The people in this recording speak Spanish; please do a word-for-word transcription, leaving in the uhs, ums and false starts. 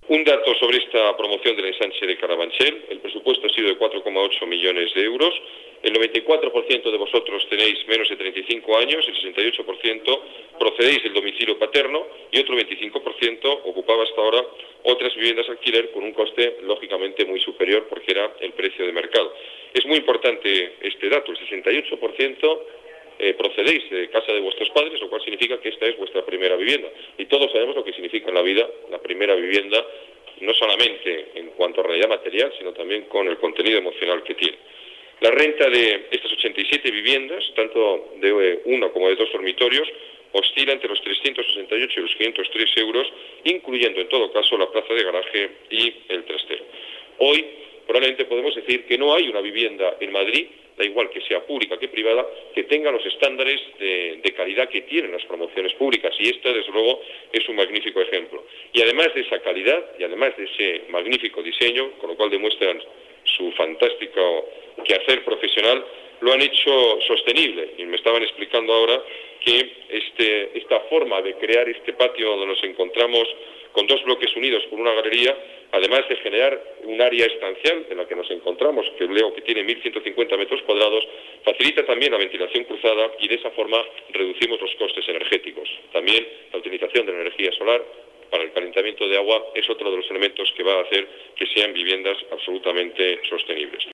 Un dato sobre esta promoción del ensanche de Carabanchel: el presupuesto ha sido de cuatro coma ocho millones de euros, el noventa y cuatro por ciento de vosotros tenéis menos de treinta y cinco años, el sesenta y ocho por ciento procedéis del domicilio paterno y otro veinticinco por ciento ocupaba hasta ahora otras viviendas de alquiler con un coste lógicamente muy superior porque era el precio de mercado. Es muy importante este dato: el sesenta y ocho por ciento Eh, procedéis de casa de vuestros padres, lo cual significa que esta es vuestra primera vivienda. Y todos sabemos lo que significa en la vida la primera vivienda, no solamente en cuanto a realidad material, sino también con el contenido emocional que tiene. La renta de estas ochenta y siete viviendas, tanto de una como de dos dormitorios, oscila entre los trescientos sesenta y ocho y los quinientos tres euros, incluyendo en todo caso la plaza de garaje y el trastero. Hoy probablemente podemos decir que no hay una vivienda en Madrid, da igual que sea pública que privada, que tenga los estándares de, de calidad que tienen las promociones públicas, y esta desde luego es un magnífico ejemplo. Y además de esa calidad y además de ese magnífico diseño, con lo cual demuestran su fantástico quehacer profesional, lo han hecho sostenible. Y me estaban explicando ahora que este, esta forma de crear este patio donde nos encontramos con dos bloques unidos por una galería, además de generar un área estancial en la que nos encontramos, que leo que tiene mil ciento cincuenta metros cuadrados, facilita también la ventilación cruzada y de esa forma reducimos los costes energéticos. También la utilización de la energía solar para el calentamiento de agua es otro de los elementos que va a hacer que sean viviendas absolutamente sostenibles.